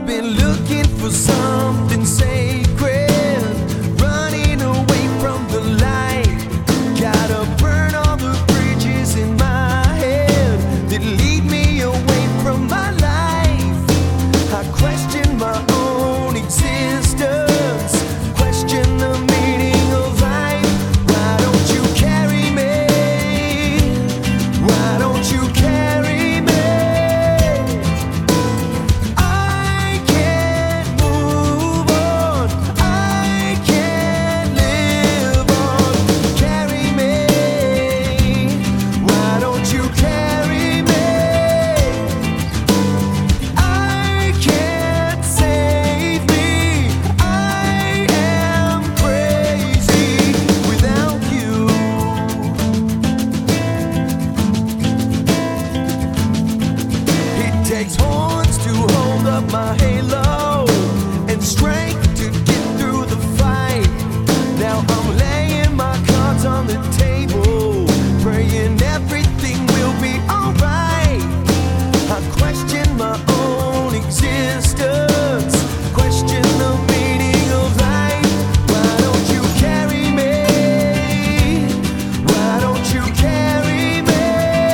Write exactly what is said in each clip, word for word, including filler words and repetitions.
I've been looking for something sacred, running away from the light. Gotta burn all the bridges in my head that lead me away from my life. I question my own existence, question the meaning of life. Why don't you carry me? Why don't you carry me? Takes horns to hold up my halo and strength to get through the fight. Now I'm laying my cards on the table, praying everything will be alright. I question my own existence, question the meaning of life. Why don't you carry me? Why don't you carry me?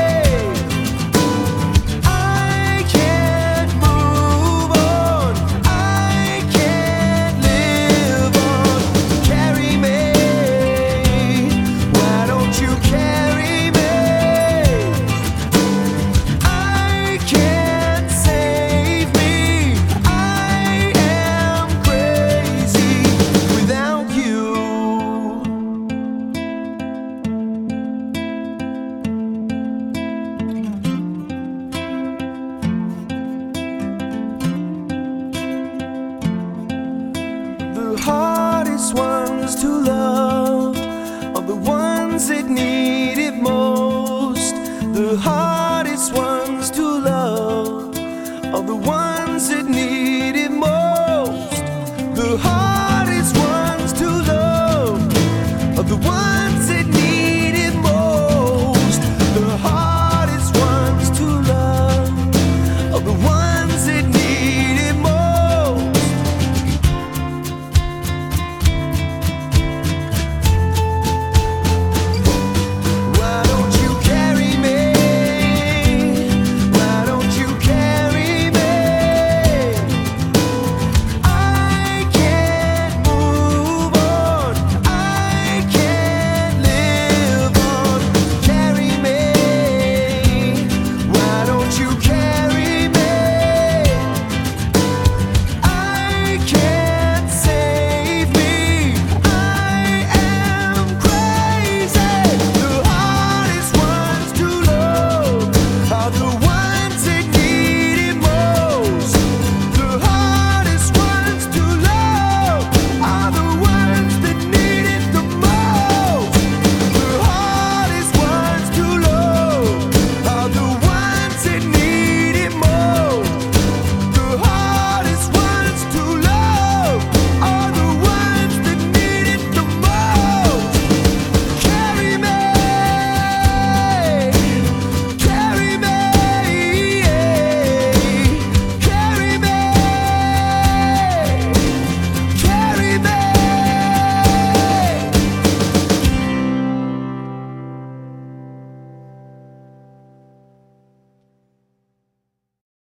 The hardest ones to love are the ones that need it most. The hardest